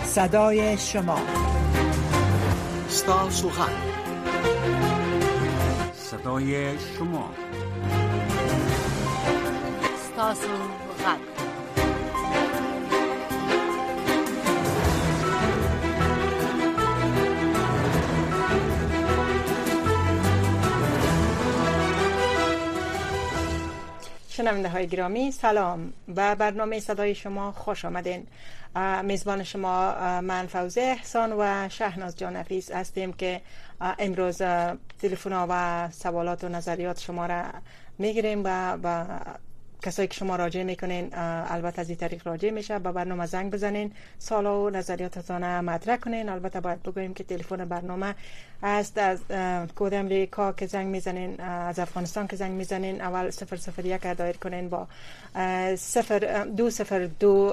صدای شما. ستاسو غږ، صدای شما. ستاسو غږ. شنونده های گرامی، سلام. به برنامه صدای شما خوش آمدین. میزبان شما من فوزه احسان و شهناز جان نفیس هستیم که امروز تلفن ها و سوالات و نظریات شما را میگیریم و کسایی که شما راجع میکنین البته از این طریق راجع میشه. به برنامه زنگ بزنین، سوالا و نظریاتتان مطرح کنین. البته باید بگویم که تلفن برنامه است از کد امریکا که زنگ میزنین، از افغانستان که زنگ میزنین اول 001 دایر کنین با 0202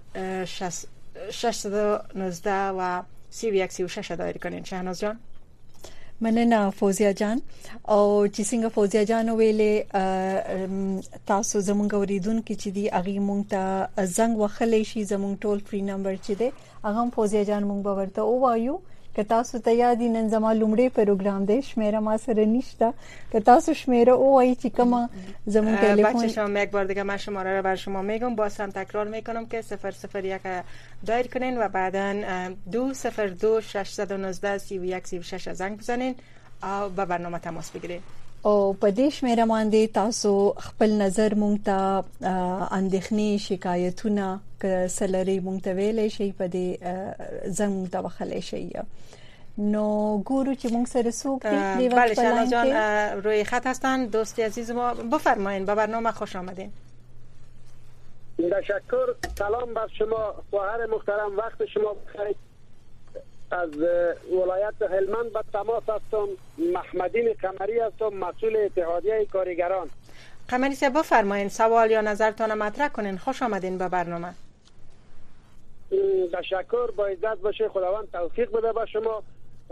619 و 3136 دایر کنین. شهناز جان. مننه فوزیا جان. او چې څنګه فوزیا جان ویلې تاسو زمونږ اوریدونکو چې دی اغه مونږ ته زنګ وخلې شي زمونږ ټول فری نمبر چې دی هغه فوزیا جان مونږ به ورته وایو که تاسو ته یاد نن زما لومړی پروګرام دی، شمیره ما سره نشته، که تاسو شمیره وایي چې کومه زمون تلفن. بچه شما یک بار دیگه من شماره رو بر شما میگم، باز هم تکرار میکنم که 001 دایر کنین و بعداً 202 619 3136 زنگ بزنین او به برنامه تماس بگیرین. او په دې شمیره باندې تاسو خپل نظر مونږ ته اندېښنې شکایتونه که سلری مونږ ته ویلې شي په دې زنګ ته وخلې شي. نو ګورو چې مونږ سره څوک دی. بله شهناز جان روی خط هستن. دوستی عزیز ما بفرمایید، به برنامه خوش آمدین. تشکر. سلام بر شما خواهر محترم، وقت شما بخیر. از ولایت هلمند به تماس هستم. محمدین قمری هستم، مسئول اتحادیه کارگران. قمری صاحب بفرمایید، سوال یا نظرتان مطرح کنین. خوش آمدین به برنامه. تشکر. با عزت باشه، خداوند توفیق بده به شما.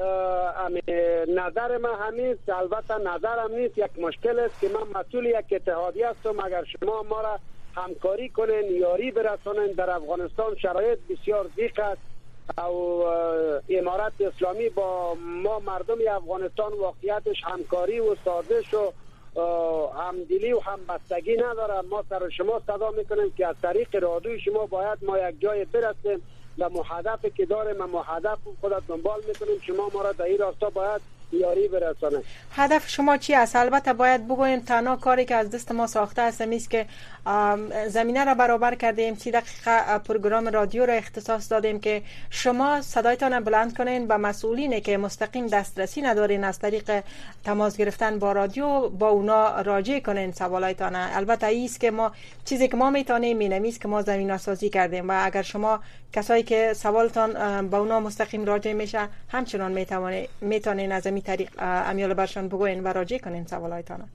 نظر من همین، البته نظرم نیست، یک مشکل است که من مسئول یک اتحادیه هستم. اگر شما ما را همکاری کنین، یاری برسانین، در افغانستان شرایط بسیار ضیق است او امارت اسلامی با ما مردم افغانستان واقعیتش همکاری و سازش و همدلی و همبستگی نداره. ما سر شما صدا میکنیم که از طریق رادیوی شما باید ما یک جای برسیم و هدفی که داریم ما هدف خودت دنبال میکنیم. شما ما را در این راستا باید یاری برسانید. هدف شما چی است؟ البته باید بگویم تنها کاری که از دست ما ساخته است است که زمینه را برابر کردیم. 30 دقیقه پروگرام رادیو را اختصاص دادیم که شما صدایتان بلند کنین به مسئولینی که مستقیم دسترسی ندارین، از طریق تماس گرفتن با رادیو با اونا راجع کنین سوالایتان. البته ایست که ما چیزی که ما میتونیم اینمیست که ما زمینه سازی کردیم و اگر شما کسایی که سوالتان با اونا مستقیم راجع میشه همچنان میتونین از این طریق امیال برشان بگوین و راجع کنین سوالایتان.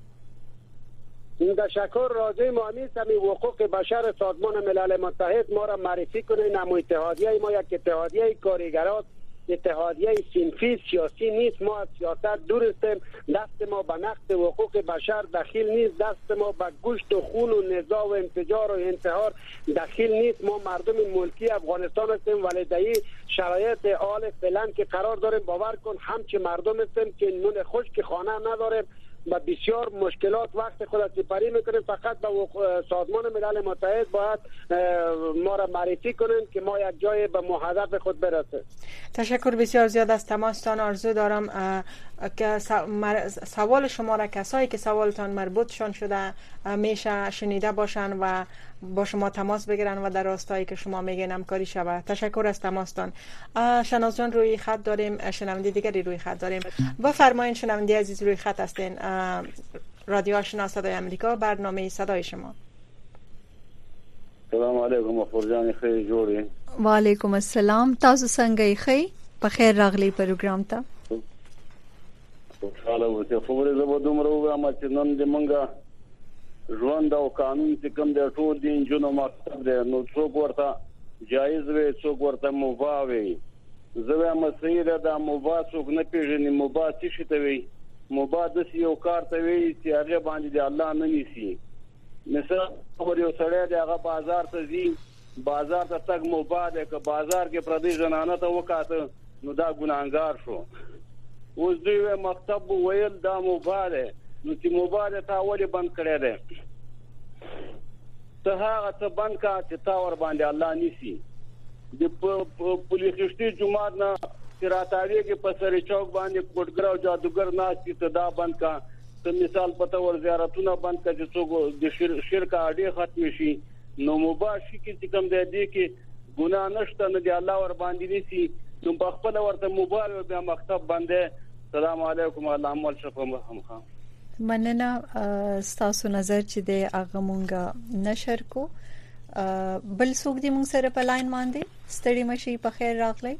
تشکر. راجع ما نیست، همین حقوق بشر سازمان ملل متحد ما را معرفی کنین. اما اتحادیه ما یک اتحادیه کارگران، اتحادیه صنفی سیاسی نیست. ما از سیاست دور هستیم. دست ما به نقض حقوق بشر دخیل نیست. دست ما به گوشت و خون و نزاع و انفجار و انتحار دخیل نیست. ما مردم ملکی افغانستان هستیم ولی در این شرایط حال فعلا که قرار داریم باور کن همچه مردم هستیم که نون خشک خانه نداریم و بسیار مشکلات وقت خود سپری میکنیم. فقط به سازمان ملل متحد باید ما را معرفی کنیم که ما یک جای به هدف خود برسیم. تشکر بسیار زیاد از تماستان. آرزو دارم که سوال شما را کسایی که سوالتان مربوطشان شده میشه شنیده باشن و با شما تماس بگیرن و در راستایی که شما میگین همکاری شود. تشکر از تماستان. شهناز جان روی خط داریم، شنونده دیگری روی خط داریم. بفرمایید شنونده عزیز روی خط هستین. رادیو آشنا صدای امریکا، برنامه صدای شما. سلام علیکم افرجان، خیر جوړی. وعلیکم السلام. تاسو څنګه یې؟ په خیر راغلی پروګرام ته. خوشاله اوسئ. خبرې زه به دومره ووایم چې نن د منګه ژوند او قانون چې کوم دی ټول د نجونو مکتب دی، نو څوک ورته جایز وي څوک ورته مباح وي. زه وایم صحیح ده، دا مباح څوک نه پیژني. مباح څه شي ته وي؟ مباح داسې یو کار ته وي چې هغه باندې د الله نه نیسي. مثلا یو سړی دی هغه بازار ته ځي بازار ته تګ مباح دی که بازار کې پردي زنانه ته وکاته نو دا ګناهګار شو. اوس دوی مکتب ویل دا مباح دی نو چې مباح دی تا ولې بند کړی دی؟ ته هغه څه بند کا چې تا ور باندې الله نیسي. د پولیس خشتي جماعت نه راتاوی کې په سری چوک باندې کوټګر او جادوګر ناشتي ته دا بند کا. ته مثال پته ور زیارتونه بند کا چې څوک د شرک اډې ختم شي. نو مباح شي کې کوم دی کې ګناه نشته نه دی الله ور باندې نیسي نو په خپل ورته مباح بیا مکتب باندې. السلام علیکم الله مول شفا. مننه ستاسو نظر چې د هغه مونږه نشر کو. بل څوک دی مونږ سره په لاین باندې ستړي مشي په خیر راغلی.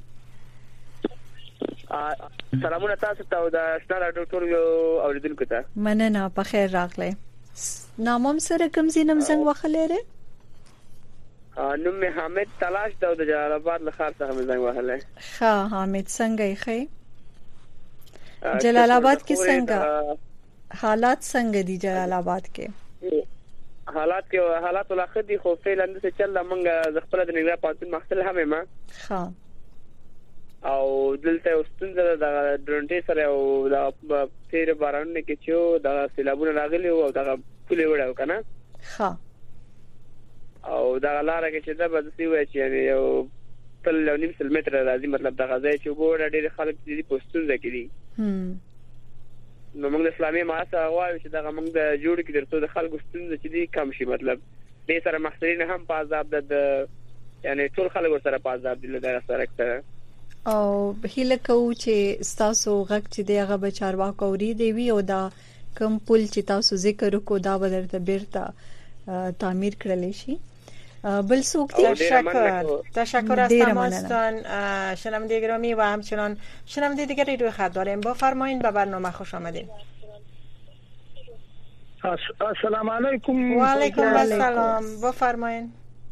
سلامونه تاسو ته او د ستاره ډاکټر یو اوریدونکو ته. مننه په خیر راغلی. نامم سره کوم زینم زنګ وخلې ره؟ نوم می حامد تلاش دا د جلال آباد له خار څخه مې زنګ وهله. ښه حامد څنګه یې خې؟ جلال آباد کې څنګه حالات څنګه دي؟ جلال آباد کې حالات ولا خدي خو فعلا د څه چل منګه ز خپل د نګرا پاتون محصل هم ما ښه او دلته واستنده د ډرونټي سره او د تیر باران کې چې د سیلابونه راغلي او د پولې وړاو کنه. ښه او دا لاره کې چې دا به څه وایي چې یو تل یو نیم سل متر راځي مطلب دا غځای چې ګوره ډېر خلک دې پوسټونه کوي. نو موږ د اسلامي ماسه وایو چې دا موږ د جوړ کې درته د خلکو ستونزې چې دي کم شي. مطلب دې سره محصلین هم په عذاب د یعنی ټول خلک سره په عذاب دي له سره سره. او هیله کوو چې تاسو غږ چې دی هغه به چارواکو اورېدي وي او دا کوم پل چې تاسو ذکر وکړو دا به درته بیرته تعمیر کړل شي. بل څوک تشکر از تماستان شنونده گرامی و همچنان شنونده دیگری روی خط داریم. بفرمایید به برنامه خوش آمدید. السلام علیکم. و علیکم السلام. بفرمایید.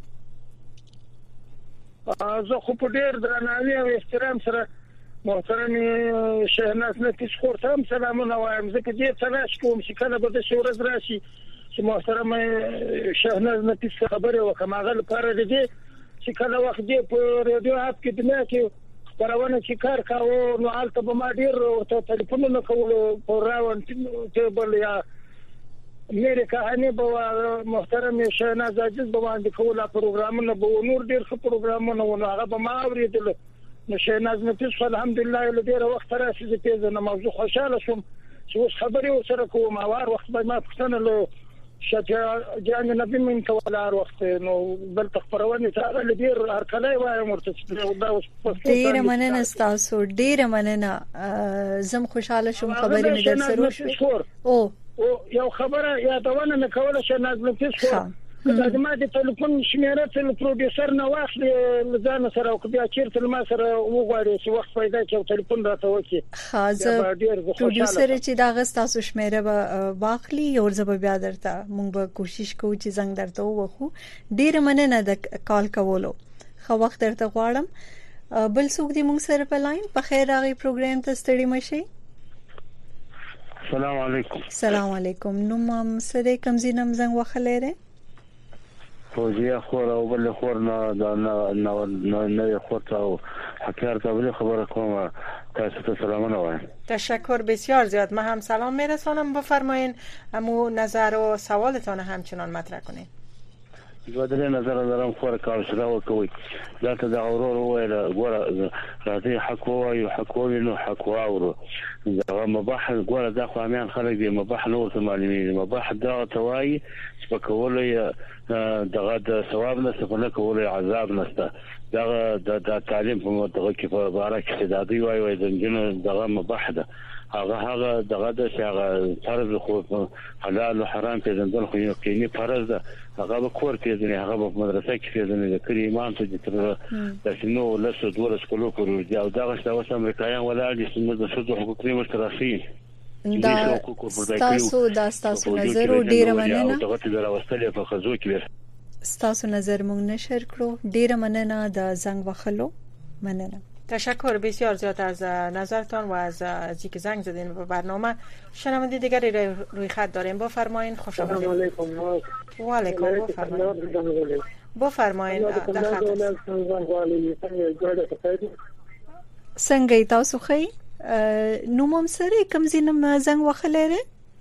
زه خو په ډیر درناوي او احترام سره محترم شهناز نفیس خورتم سلامونه وایم. زه په دې تلاش کوم چې کله به د شورز راشي چې محترم شهناز نفیس خبره وکم هغه لپاره دې چې کله وخت دې په رادیو اپ کې دنیا کې خبرونه چې کار کاوه نو حالت به ما ډیر ورته ټلیفون نه کول په راوند ټیبل یا میرے کہانی به محترم شهناز عزیز به باندې کوله پروګرامونه به نور ډیر ښه پروګرامونه ونه هغه به ما اوریدل. نو شهناز نفیس الحمدلله له ډیر وخت راځي چې پیژنه موضوع خوشاله شوم چې اوس خبرې سره کوم او وخت به ما پښتنه له شجاع جان نبی من کولار وخت نو بل تخبرونه تعالی لدیر هرکلای وایم ورته ډیر مننه تاسو ډیر مننه. زم خوشاله شوم خبرې مې در سره شو. او یو خبره یادونه مې کوله چې نازل تاسو دا ما د ټلیفون شمیره تل پروډوسر نه واخلي ځان سره او بیا چیرته ما سره وغواړي چې وخت پیدا کړي ټلیفون راته وکړي. خاصه پروډوسر چې دا غس تاسو شمیره به واخلي او زه به بیا درته مونږ به کوشش کوو چې زنګ درته وخو. ډیر مننه د کال کولو. خو وخت درته غواړم. بل څوک دی مونږ سره په لاین. په خیر راغی پروګرام ته ستړي مشي. السلام علیکم. السلام علیکم. نو مم سره کوم زینم زنګ وخلې ره؟ فوزیه خور او بل خور نه خور او حکر ته بل خبر کوم. تاسو ته سلامونه وایم. تشکر بسیار زیاد. من هم سلام میرسانم. بفرمایید امو نظر و سوالتان همچنان مطرح کنید. زه نظر دارم خور کار شدا وکوي دا ته د اورور وایره ګوره راځي حق وایو حق وینو حق واورو دا مباح ګوره دا خو امیان خلک دی مباح نو ته معلومي مباح دا توای سپکول دغه د ثواب نه څخه کول عذاب نشته. دا تعلیم په متغه کې په بارک کې دا دی وایي د جن دغه مباح ده هغه دغه د شغه فرض خو حلال او حرام په ځندل خو یقیني فرض ده. هغه به کور کې ځنه هغه په مدرسه کې ځنه د کلی ایمان ته تر د شنو لسه دوه سکولو کورو دی او دغه شاوس امریکایان ولا دي چې د شذو حقوقي مشترفي دا تاسو نظر ډیر مننه. دغه د راوستلې په خزو کې تاسو نظر مونږ نشر کړو. ډیر مننه د زنګ وخلو. مننه. تشکر بسیار زیاد از نظرتان و از اینکه زنگ زدین به برنامه. شنونده دیگری روی خط داریم. بفرمایید. خوش آمدید. سلام علیکم. و علیکم. بفرمایید. بفرمایید د خاطر څنګه تاسو خی نومم سره کوم زینم زنګ وخلره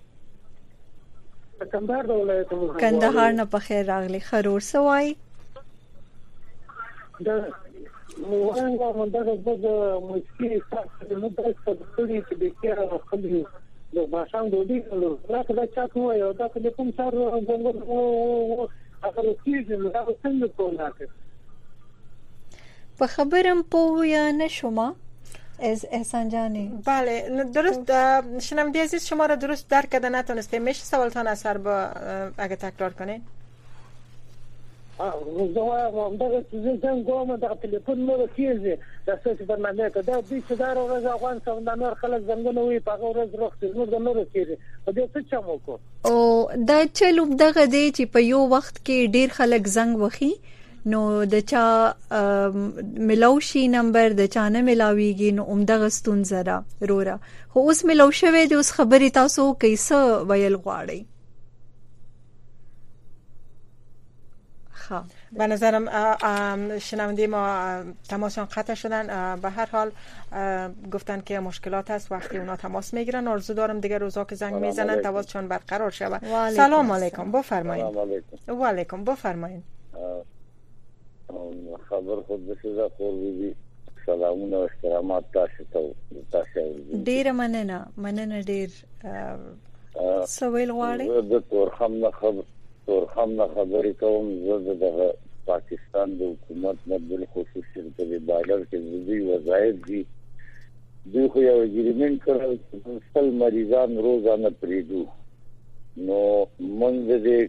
کندهار نه په خیر راغلی خرور سوای دا موږ دغه د موسیقي تاسو نو د څه چې د کیره خپل د ماشام د دې نو راته دا چا کوی دا په کوم څار وګورم هغه کیږي دا څنګه کولاته په خبرم پوه یا نشوما از احسان جانی. بله درست شنونده عزیز شما را درست درک کرده نتونستیم. میشه سوالتان اثر با اگه تکرار کنین؟ زه دغه څنګه کوم د ټلیفون نور کیږي د څه برنامه ته دا د څه دار ورځ افغان سمندر خلک څنګه نوې په ورځ وخت نور د نور کیږي په دې څه چمو کو او دا چلو دغه دی چې په یو وخت کې ډیر خلک زنګ وخی نو د چا ملوشي نمبر د چا نه ملاويږي نو عمدغه ستون زرا رورا خو اوس ملو شوه د اوس خبري تاسو کیسه ویل غواړي. به نظرم شنونده ما تماسشان قطع شدن. به هر حال گفتن که مشکلات هست وقتی اونا تماس میگیرن. آرزو دارم دیگه روزا که زنگ میزنن تماسشان برقرار شود. سلام علیکم بفرمایید. و علیکم بفرمایید. خبر خود بسیار خوبی سلامونه و احترامات تاسو ډیر مننه ډیر سوال غواړي د تورخم نه خبرې کوم. زه د پاکستان د حکومت نه بل خصوص شرکت بایلر کې دوی وظایف دي دوی خو یو اګریمنت کړل چې خپل مریضان روزانه پریدو نو موږ دې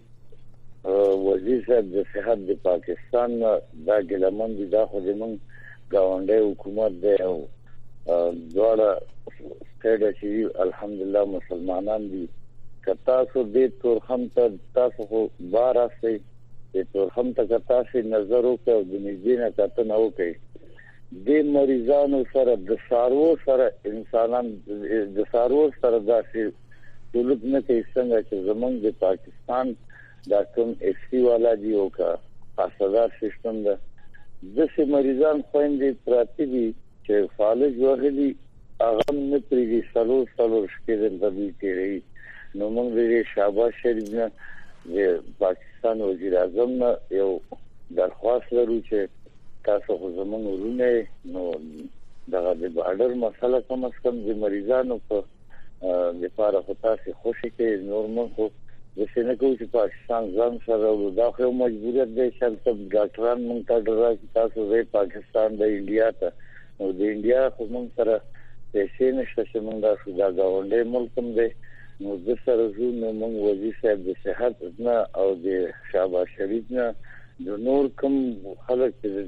وزیر صاحب د صحت د پاکستان دا ګلمن دي دا خو زمون گاونډي حکومت دی او دواړه سټیټ چې الحمدلله مسلمانان دي کتا سو دې تورخم ته تاسو خو بار اسي دې تورخم ته تاسو نظر وکړو د نږدې نه کته نه وکړي د مریضانو سره د سارو سره انسانان د سارو سره داسې دولت نه کوي څنګه چې زمونږ د پاکستان دا کوم ایف سی والا دی او کا اساسا سیستم دا د سه مریضان خويندې پراتی دي چې فالج وغلی اغم نه پریږي سلو شکل د دې تیری نو موږ د شاباش شریف نه د پاکستان وزیر اعظم نه یو درخواست لرو چې تاسو خو زموږ ورونه نو دغه د بارډر مسله کوم کم د مریضانو په لپاره خو تاسو خوشی کې نورمال خو د څنګه کوم چې پاکستان ځان سره دا خو مجبوریت دی چې تاسو ډاکټران مونږ ته درځي تاسو د پاکستان د انډیا ته نو د انډیا خو مونږ سره پیسې نشته چې مونږ دا شو دا غونډې ملک هم دی نو د سره زو نو مونږ وزیر صاحب د صحت نه او د شاباش شریف نه د نور کوم خلک چې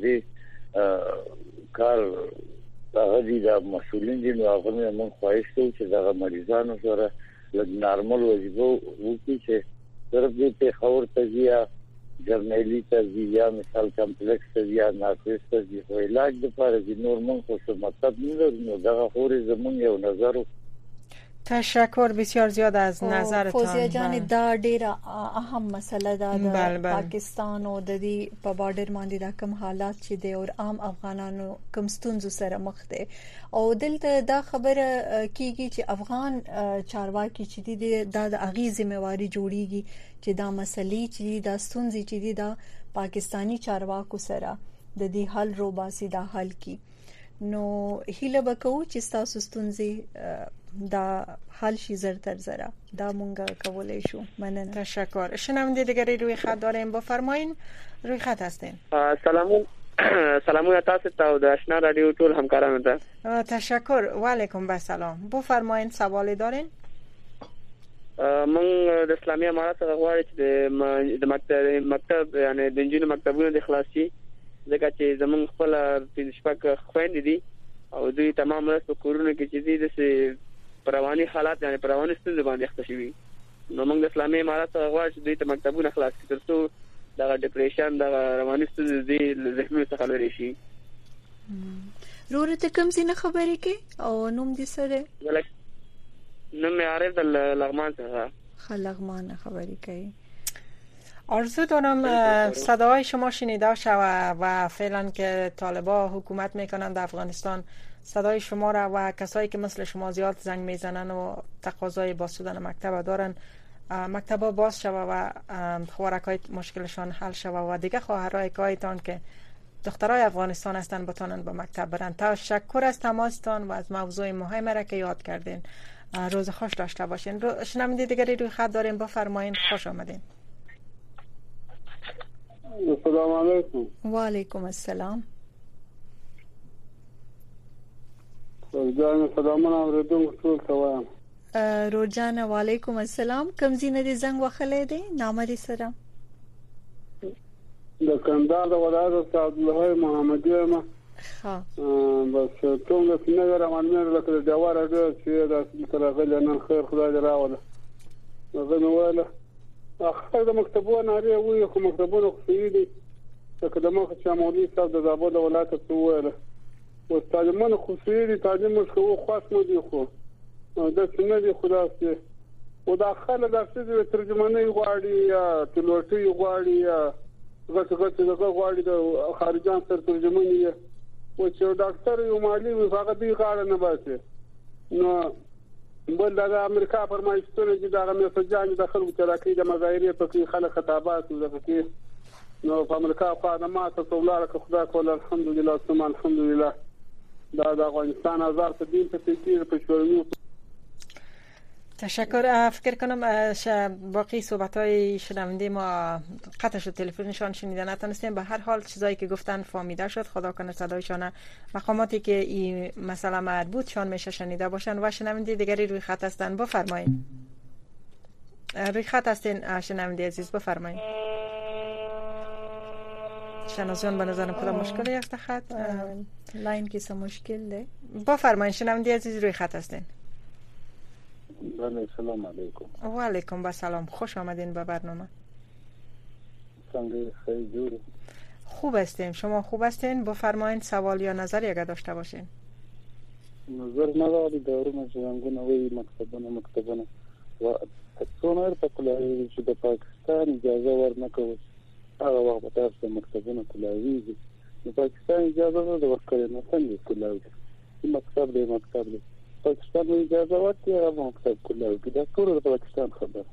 دې کار هغه دي د مسولین دي نو هغه موږ خواهش کوو چې دا مریضانو سره لږ نارمل وځو وکړي چې صرف دې ته خبر تجیا جرنیلی تجیا مثال کمپلیکس تجیا ناقص تجیا علاج د لپاره د نور موږ خو مطلب نه لرو دا خوري زمون یو نظر. تشکر بسیار زیاد از نظرتان. فوزیه جان دا ډیره اهم مسله ده د پاکستان او د دې په بارډر باندې دا کوم حالات چې د او عام افغانانو کوم ستونزو سره مخ دي او دلته دا خبره کیږي چې افغان چارواکي چې دي د اغي ذمہواری جوړیږي چې دا مسلې چې دا ستونزې چې دي دا پاکستانی چارواکو سره د دې حل روباسي دا حل کی نو هیله وکړو چې تاسو ستونزې دا حل شي زر تر زره دا مونږ کولای شو. مننه. تشکر. شنونده دیگری روی خط داریم بفرمایین. روی خط هستین. سلامونه تاسو ته او د آشنا رادیو ټول همکارانو ته. تشکر. و علیکم السلام. بفرمایین سوال دارین. من د اسلامي امارات څخه غواړم چې د مکتب یعنی د انجینر مکتبونو د خلاصي ځکه چې زمون خپل پنځپک خويندې دي او دوی تمام رس په کورونو کې چې دي د پرواني حالات یعنی پرواني ستونزې باندې اخته شوي نو موږ د اسلامي امارات څخه غواړو چې دوی ته مکتبونه خلاص کړي ترڅو دا ډیپریشن دا رواني ستونزې دي ذهني څخه لري شي. ورته کوم څه خبرې کې او نوم دې سره نوم یې عارف د لغمان څخه خلغمان خبرې کوي. آرزو دارم صدای شما شنیده شود و فعلا که طالبان حکومت میکنن در افغانستان صدای شما را و کسایی که مثل شما زیاد زنگ میزنن و تقاضای باز شدن مکتب دارن مکتب باز شود و خوارکای مشکلشان حل شود و دیگه خواهرای کایتان که دخترای افغانستان هستن بتانن به مکتب برن. تشکر از تماستان و از موضوع مهم را که یاد کردین. روز خوش داشته باشین. شنونده دیگری روی خط داریم، بفرمایین. خوش آمدین. السلام علیکم. و علیکم السلام. روجان سلامونه اوریدونکو ټول ته وایم. روجان و علیکم السلام. کوم ځینې دې زنګ وخلې دي؟ نام دې سره؟ د کندهار د ولایت عبدالله محمدي ما. ها. بس څنګه څنګه رامان لکه د جوار راځي چې د ترغل نن خیر خدای دې راوله. زه نو وله اخر د مکتبونو لري وي خو مکتبونو خو دي چې د مخ چې مولوی صاحب د زابل د ولایت څخه وله او تعلیمونه خو دي تعلیم خو خاص مو دي خو د څنګه دي خدا سي او د خلک د څه ترجماني غواړي یا تلوټي غواړي یا غټ غواړي د خارجان سره ترجماني او چې ډاکټر یو مالی وفاقت دی غاړه نه باسي نو بل د امریکا فرمایشتونه چې دا غمه سجان د خلکو تراکې د مظاهره په کې خلک خطابات وکړي نو په امریکا خدمات ته ولاره خدا کول الحمدلله ثم الحمدلله دا د افغانستان آزاد په دین په تکیه په شوروي. تشکر. فکر کنم باقی صحبت‌های شنونده ما قطع شد، تلفنشان شنیده نتونستیم. به هر حال چیزایی که گفتن فهمیده شد. خدا کنه صدایشان مقاماتی که این مسئله مربوط شان میشه شنیده باشن. و شنونده دیگری روی خط هستن، بفرمایید. روی خط هستین شنونده عزیز، بفرمایید. شناسان به نظرم خدا مشکلی است خط لاین کې څه مشکل دی. بفرمایید شنونده عزیز روی خط هستین. بله سلام علیکم. و علیکم السلام. خوش آمدین به برنامه. څنګه خیلی جوړ. خوب هستیم. شما خوب هستین؟ بفرمایید سوال یا نظری اگه داشته باشین. نظر نه لري د ورونو څنګه وی مکتبونه و څونه په کولای چې د پاکستان اجازه ورنکوي هغه وخت تاسو مکتبونه کولای د پاکستان اجازه نه ورکړي نه څنګه کولای مکتب دی پاکستان اجازه ورکړي هغه مکتب کولای دا ټول د پاکستان خبره.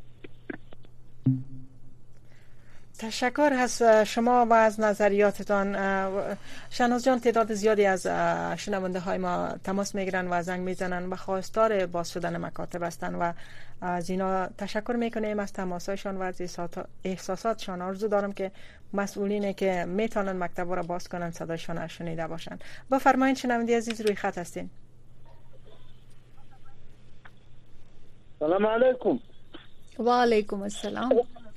تشکر از شما و از نظریاتتان. شناز جان، تعداد زیادی از شنونده های ما تماس میگیرن و زنگ میزنن و خواستار باز شدن مکاتب هستن و از اینا تشکر میکنیم از تماسایشان و از احساساتشان. آرزو دارم که مسئولینی که میتونن مکتب را باز کنن صدایشان شنیده باشن. بفرمایید شنونده عزیز روی خط هستین. سلام علیکم. و علیکم السلام.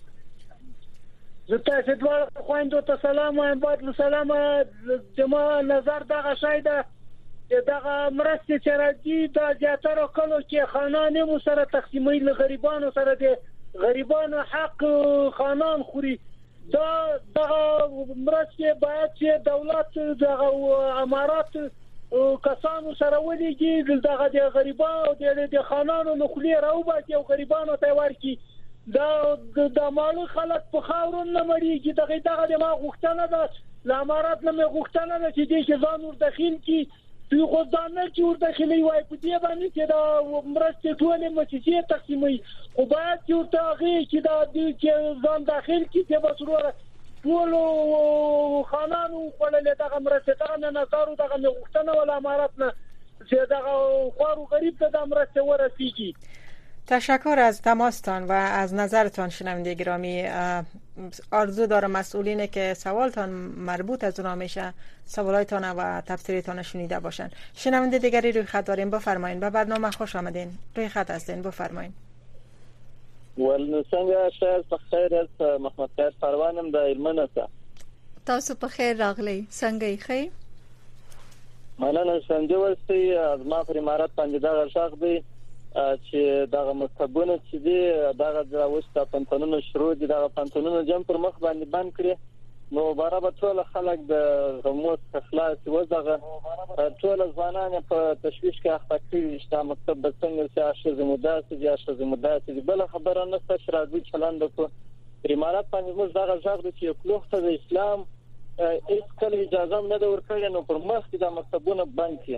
زه تاسو دوه خويندو ته سلام وایم. باید سلام جما نظر دغه شای ده دغه مرستې چې راځي د زیاتره کلو کې خانان مو سره تقسیمي ل غریبانو سره د غریبانو حق خانان خوري. دا دغه مرستې باید چې دولت دغه امارات کسانو سره ولېږي دغه د غریبانو د خانانو نخلي راوباسي او غریبانو ته ورکړي. د مالو خلک په خاورون نه مړیږي. دغه د ما غوښتنه ده لامارات نه مې غوښتنه ده چې دې ځان ور داخل کی دوی خو ځان نه چې ور داخلي وای په دې باندې چې دا مرستې ټولې مؤسسې تقسیمي خو باید چې ورته هغه چې دا دې چې ځان داخل کی چې بسروره ټول خانانو خپل دغه مرستې ته نه نظر دغه غوښتنه ولا امارات نه چې دغه خورو غریب ته د مرستې ورسیږي. تشکر از تماستان و از نظرتان شنونده گرامی. آرزو دارم مسئولینی که سوالتان مربوط از اونا میشه سوالایتان و تفسیرتان شنیده باشن. شنونده دیگری روی خط داریم، بفرمایید. به برنامه خوش آمدین. روی خط هستین، بفرمایید. ول څنګه شهر په خیر است محمد خیر پروانم د علمنه تاسو په خیر راغلی. څنګه یې؟ مننه. څنګه ورسي از ما پر امارات باندې دا شاخ دی چې دغه مکتبونه چې دی دغه دروسته پنځونو شروع دي دغه پنځونو جام پر مخ باندې بند کړي نو برابر ټول خلک د غموس خلاص وځغه ټول ځوانان په تشويش کې اخته کړي چې مکتب د څنګه چې اشرز مدرسې دي بل خبره نه ستاسو راځي چلند کو پر امارات باندې موږ دا غږ د چې کلوخ ته د اسلام هیڅ کله اجازه نه ده ورکړې نو پر مخ کې د مکتبونه بند کړي.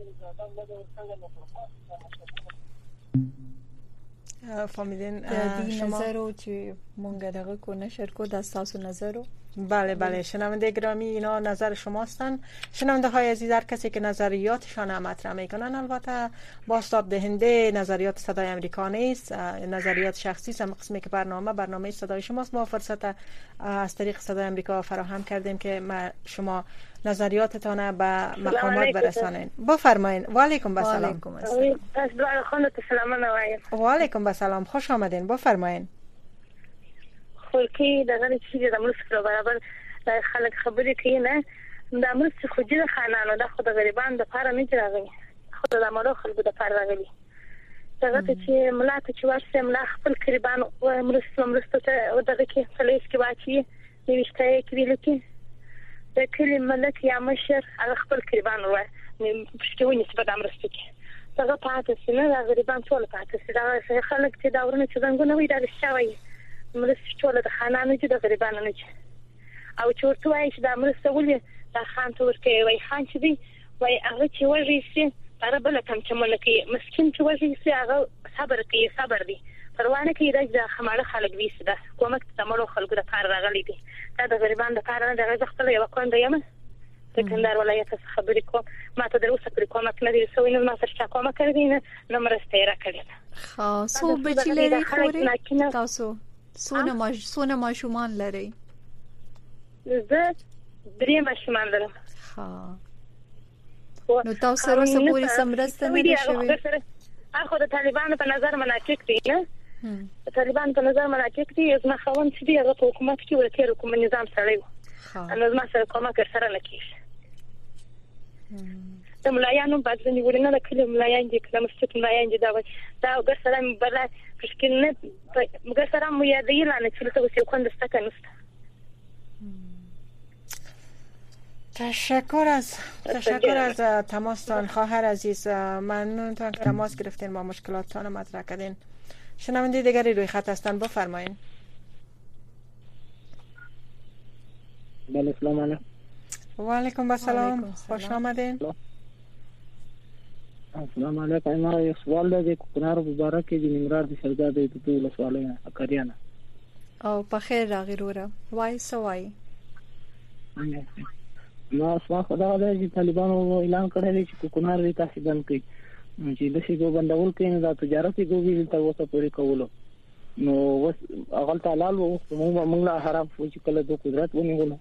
فهمیدین شما نظر چې مونږ دغه کو نشر کو د تاسو نظر. بله بله شنونده گرامی اینا نظر شماستن. شنونده های عزیز هر کسی که نظریاتشان مطرح میکنن البته بازتاب دهنده نظریات صدای امریکا نیست، نظریات شخصی است. قسمی که برنامه صدای شماست ما فرصت از طریق صدای امریکا فراهم کردیم که شما نظریاتتان به مقامات برسانین. بفرمایید. و علیکم السلام. و علیکم السلام. خوش آمدین. بفرمایید. خلکی دغه چې د مرستو برابر د خلک خبرې کوي نه د مرستو خو د خانانو د خود غریبان د پاره نه راغلي، خود د مالو خلکو د پاره راغلي. دغه چې ملاته چې ورسې ملا خپل غریبان او مرستو ته دغه کې فلیس کې واچي نوښتای کوي لکه د کلی ملک یا مشر هغه خپل غریبان وای پښتوني څه د مرستو کې دغه پاتې سینه د غریبان ټول پاتې سي دا خلک چې دا ورنه چې څنګه وي دا شوی مرستې ټول د خانانو چې د غریبانو نه چې او چې ورته وایي چې دا مرسته ولې دا خان ته ورکوي وایي خان چې دی وایي هغه چې وږی سي هغه بله تمچمونه کوي، مسکین چې وږی سي هغه صبر کوي، صبر دی پروا نه کوي. دا د خماړه خلک ویسي دا کومک د مړو خلکو دپاره راغلی دی، دا د غریبانو دپاره نه. دغه زه خپله یوه کونډه یم د کندهار ولایت څخه خبرې کوم. ما ته تر اوسه پورې کومک نه دی سوی، نه ما سره چا کومک کړی دی نه مرسته یې راکړې ده. څو بچي لري خورې تاسو؟ څونه ماشومان لري؟ زه 3 ماشومان لرم. نو تاسو سره پوری سمرسته نه دي شوی؟ اخو د طالبانو په نظر مناطق دي نه، د طالبانو په نظر مناطق دي. زما خاوند چې دی هغه په حکومت کې ورته کوم نظام سره و، نو زما سره کومک سره نه کیږي. د ملایانو بعضنی ولنه د کله ملایان دي کله مستق ملایان دي دا ګر سلام بلا مشکل مگر سره مو یادی لانه چې ته اوسې کوم دسته نسته. تشکر از تماستان خواهر عزیز. ممنونتان که تماس گرفتین با مشکلاتتان مطرح کردین. شنونده دیگری روی خط هستن. بفرمایید. بله سلام علیکم. و علیکم السلام. خوش آمدین. السلام علیکم. ما یو سوال دی کوکنار مبارک دی نمرار دی سردا دی ټول سوالونه اکریانه او په خیر راغی وروره وای سوای ما سوال خدای دی طالبانو اعلان کړی دی چې کوکنار دی تاسو بند کړئ چې د شي کو بندول کین دا تجارت کوي تر اوسه پورې کولو نو وس اغل تعالی وو موږ لا حرام چې کله د قدرت ونیولو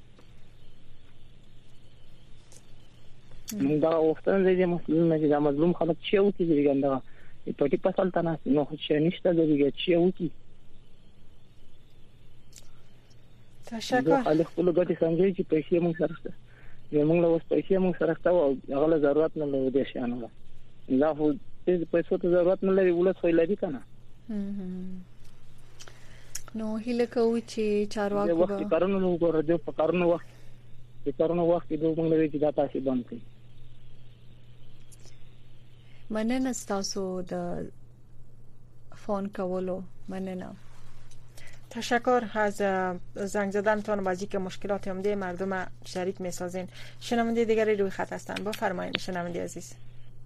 موږ دا وختونه د مسلمان چې د مظلوم خلک چې او کې ګنده په ټي پسال تنه نو چې نشته د چې او کې تشکر. خلک خپل ګټي څنګه چې پیسې موږ سره شته موږ له اوس پیسې موږ سره شته او هغه ضرورت نه لري شانه دا خو دې پیسو ته ضرورت نه لري ولې خو لري کنه نو هله کوي چې چارواکو وخت کارونه وګورئ د کارونو وخت د کارونو وخت کې دوه موږ لري چې دا تاسو باندې کوي. مننه تاسو د فون کولو. مننه. تشکر از زنگ زدنتان و از اینکه مشکلات عمده مردم شریک میسازین. شنونده دیگری روی خط هستن. بفرمایید شنونده عزیز.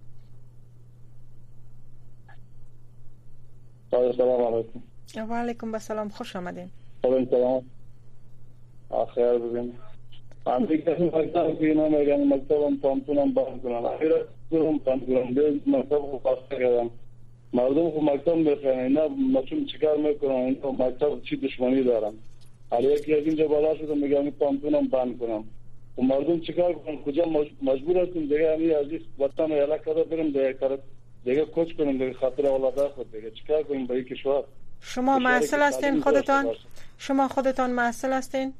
سلام علیکم. و علیکم السلام. خوش آمدین. سلام. آخر ببین. امریکا مکتب کې نه مګر مکتبم پامپونم باندې کړل. اخر کوم پامپونم دې مکتب خو پاسه کړم. مردم خو مکتب میخوانن نه مچون چیکار میکنن تو مکتب چی دشمنی دارن. علیه که اینجا بالا شده میگم پامپونم بند کنم. و مردم چیکار کنن کجا مجبور هستن دیگه همین عزیز وطن اعلا کرده بریم دیگه کوچ کنیم دیگه خاطر اولاد خود دیگه چیکار کنیم با این کشور. شما مسئول هستین خودتان؟ شما خودتان مسئول هستین؟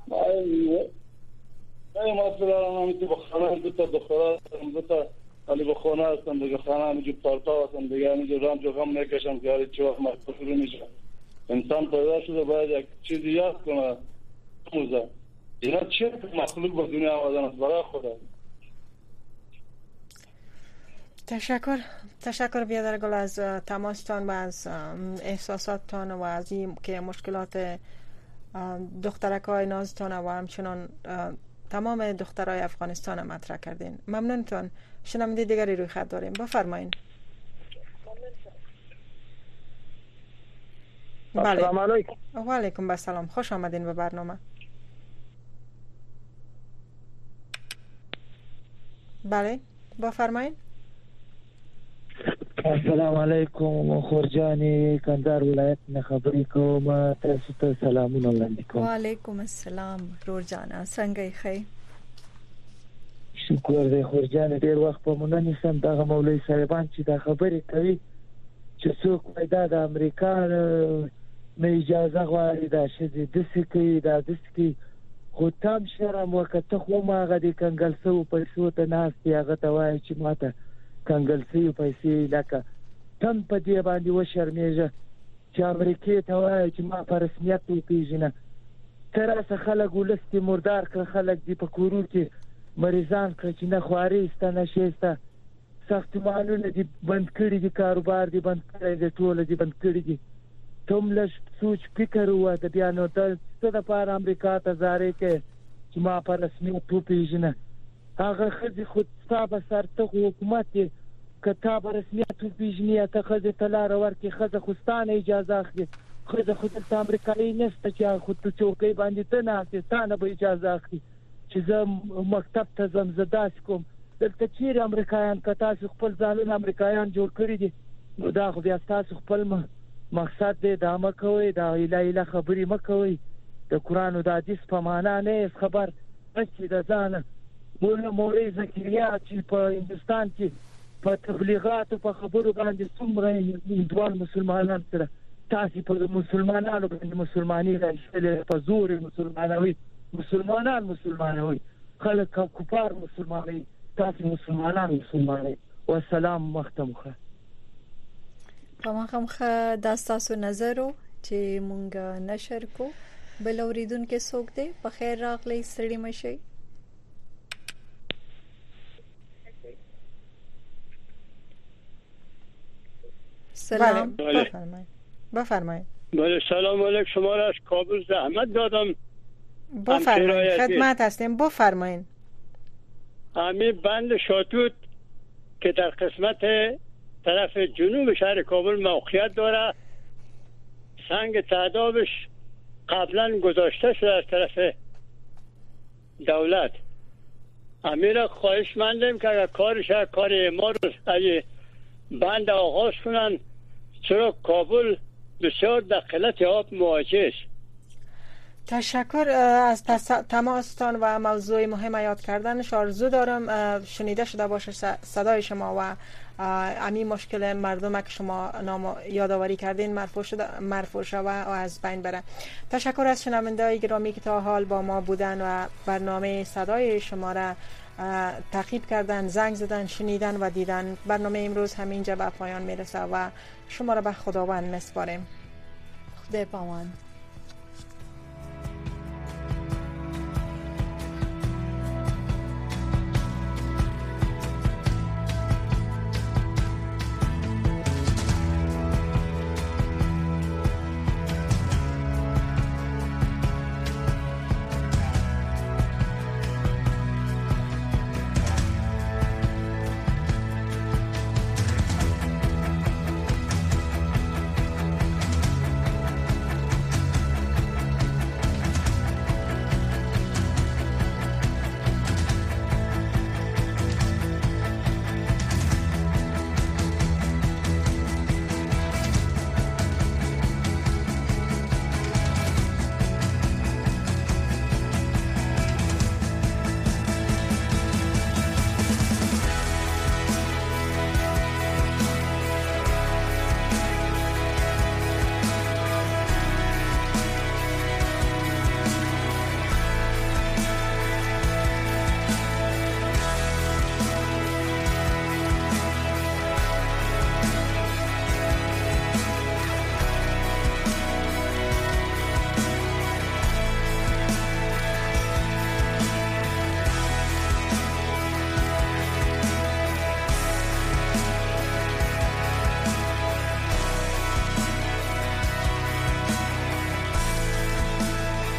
نه مسئول هستم تو خانه دو تا دختران دو تا علی بخونه هستن دیگه خانه همینجور پارتا هستن دیگه همینجور رنج و غم نکشن که هر چی وقت مسئول میشه. انسان پیدا شده باید یک چیزی یاد کنه موزه اینا چه مخلوق به دنیا آمدن است برای خدا. تشکر بیادرگل از تماستان و از احساساتتان و از این که مشکلات دخترکای نازتان و همچنان تمام دخترای افغانستان مطرح کردین. ممنونتون. شنونده دیگری روی خط داریم، بفرمایین. السلام علیکم. و علیکم السلام، خوش آمدین به برنامه. بله بفرمایین. السلام علیکم، خورجانی کندهار ولایت نه خبرې کوم. تاسو ته سلامونه وړاندې کوم. وعلیکم السلام خورجانا، څنګه یې؟ شکر دی خورجان. ډیر وخت په مونږ نه سم دغه مولوی صاحبان چې دا خبرې کوي چې څوک پیدا د امریکا نه اجازه غواړي دا شې د سکی دا د سکی خو تام شرم وکړه خو ماغه د کنګل سو پیسو ته ناستې هغه ته وایي چې ماته کنګل سو پیسې لکه تم په دې باندې وشرمېږه چې امریکې ته وایي چې ما په رسمیت وپېژنه. تر خلک ولستي مردار کړ، خلک دې په کورو کې مریضان کړ چې نه خواري سته نه شېسته، ساختمانونه دې بند کړي دي، کاروبار دې بند کړی دی، ټوله دې بند کړي دي. ته لږ سوچ فکر وکړه بیا نو ته څه دپاره امریکا ته زارۍ کوې چې ما په رسمیت وپېژنه. هغه ښځې خو ستا به سر ته خو حکومت یې که تا به رسمیت وپېژني یا ته ښځې ته لاره ورکړې، ښځه خو ستا نه اجازه اخلي. ښځه خو دلته امریکایي نشته چې خو ته چوکۍ باندې ته ناست یې، ستا نه به اجازه اخلي چې زه مکتب ته ځم. زه داسې کوم دلته چیرې امریکایان که تاسو خپل ځانونه امریکایان جوړ کړي دي نو دا خو بیا ستاسو خپل مقصد دی، دا مه کوئ، دا ایله خبرې مه کوئ. د قرآن او د حدیث په معنا نه یې خبر بچې د ځانه. مولوی زکریا چې په هندوستان کې په تبلیغاتو په خبرو باندې څومره هندوان مسلمانان سره تاسې په مسلمانانو باندې مسلماني راایستلې، په زور مسلمانوي، مسلمانوي، خلک کفار مسلمانوي، تاسې مسلمانوي. والسلام مختمخه. په مخه دا ستاسو نظر و چې مونږ نشر کو. بل اوریدونکو څوک دی؟ په خیر راغلی، ستړي مشئ. سلام. بفرمایید. بله سلام علیکم. شما را از کابل زحمت دادم. بفرمایید، خدمت هستیم، بفرمایید. همین بند شاتوت که در قسمت طرف جنوب شهر کابل موقعیت داره، سنگ تعدابش قبلا گذاشته شده از طرف دولت. امیر خواهشمندیم که اگر کار ما رو اگه بند آغاز کنن، چرا کابل بسیار در قلت آب مواجه است. تشکر از تماستان و موضوع مهم یاد کردنش. آرزو دارم شنیده شده باشه صدای شما و امی مشکل مردم که شما نام یادآوری کردین مرفوع شده و از بین بره. تشکر از شنونده‌های گرامی که تا حال با ما بودن و برنامه صدای شما را تعقیب کردن، زنگ زدن، شنیدن و دیدن. برنامه امروز همینجا به پایان میرسه و شما را به خداوند میسپاریم. خدا پامان.